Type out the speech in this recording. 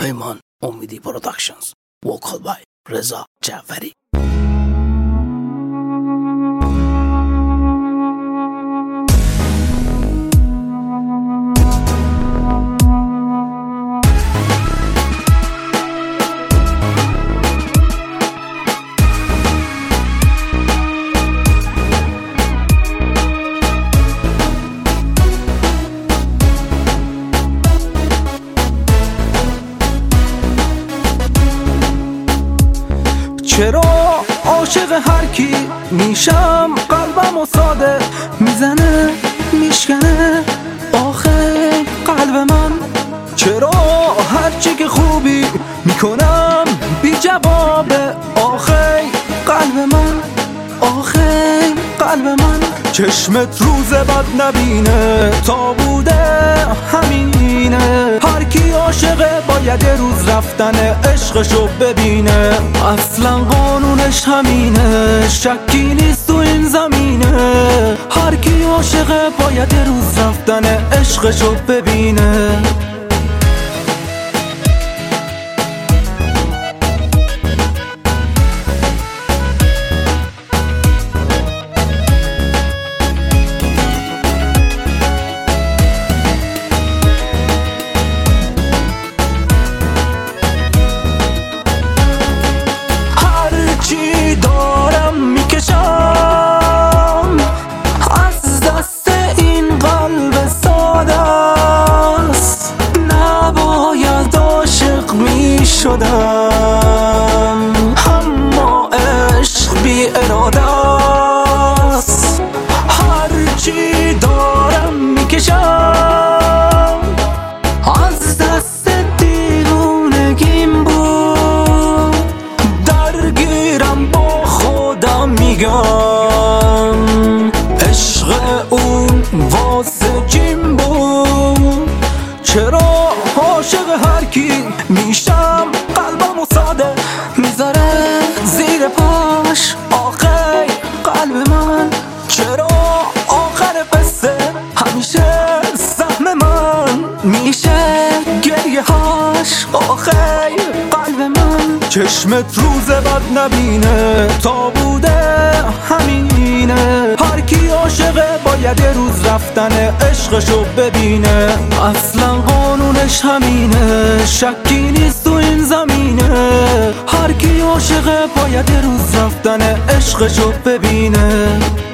پیمان امیدی پروداکشنز، وکال بای رضا جعفری. چرا عاشق هر کی میشم قلبم و ساده میزنه میشکنه آخه قلب من؟ چرا هرچی که خوبی میکنم بی جوابه آخه قلب من؟ آخه قلب من چشمت روز بد نبینه تا بوده همینه. هر کی عاشقه باید روز رفتن عشقشو ببینه، اصلا قانونش همینه، شکی نیست تو این زمینه. هر کی عاشقه باید روز رفتن عشقشو ببینه. دارم میکشم از دست این قلب ساده است، نباید عاشق میشدم اما عشق بی اراده است. هرچی دارم میکشم از دست دیوونگیم بود، درگیرم با خودم میگم عشق اون واسه جیم بود. چرا عاشق هر کی میشم قلبم و ساده میذاره زیر پاش آخه قلب من؟ چرا آخر قصه همیشه سهم من میشه گریه هاش آخه قلب من؟ چشمت روز بد نبینه تا بوده همینه. هر کی عاشقه باید روز رفتن عشقشو ببینه، اصلا قانونش همینه، شکی نیست تو این زمینه. هر کی عاشقه باید روز رفتن عشقشو ببینه.